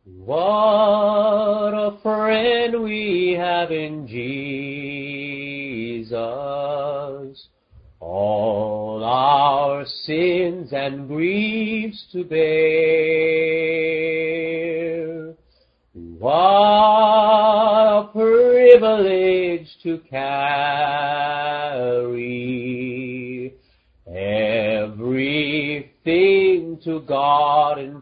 What a friend we have in Jesus, all our sins and griefs to bear. What a privilege to carry everything to God in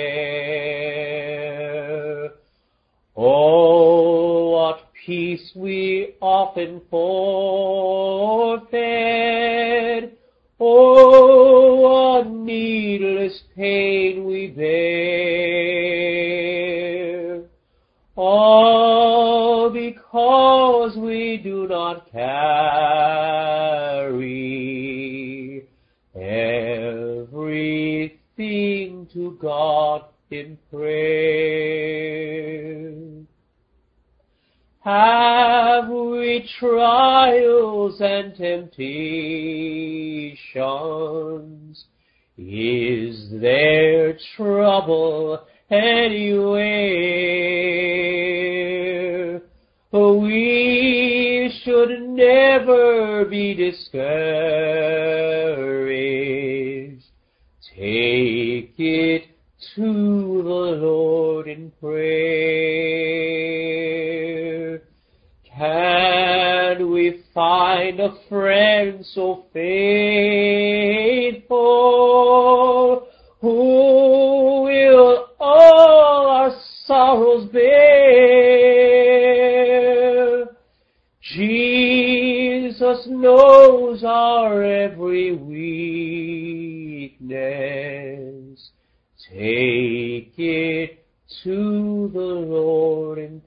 prayer. Oh, what peace we often forfeit. Oh, what needless pain we bear. All because we do not carry everything to God in prayer. Have we trials and temptations? Is there trouble anywhere? We should never be discouraged. Take it to the Lord in prayer. Can we find a friend so faithful who will all our sorrows bear? Jesus knows our every weakness. Take it to the Lord in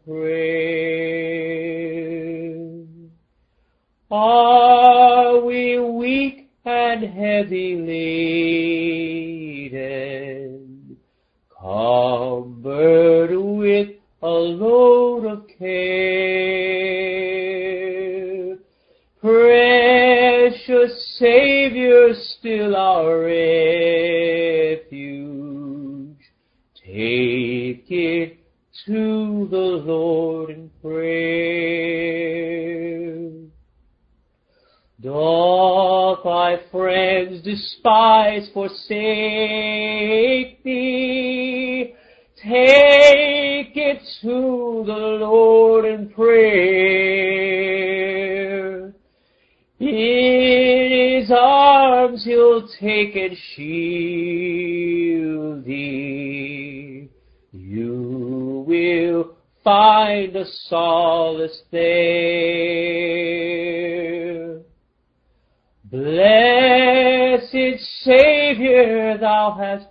prayer. Are we weak and heavy laden, cumbered with a load of care? Precious Savior, still our refuge, take it to the Lord in prayer. Doth thy friends despise, forsake thee? Take it to the Lord in prayer. In His arms He'll take and shield thee. You will find a solace there. Blessed Savior, Thou hast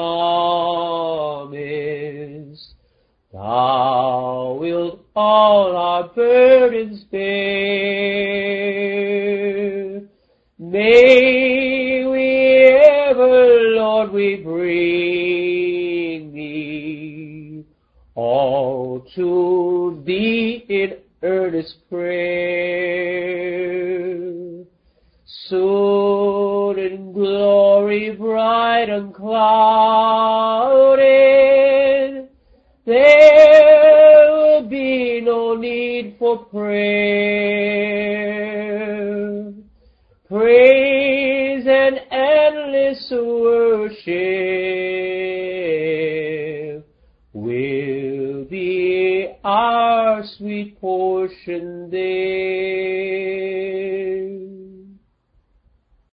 promised, Thou wilt all our burdens bear. May we ever, Lord, we bring Thee, all to Thee in earnest prayer. Soon in glory bright and clouded, there will be no need for prayer. Praise and endless worship will be our sweet portion there.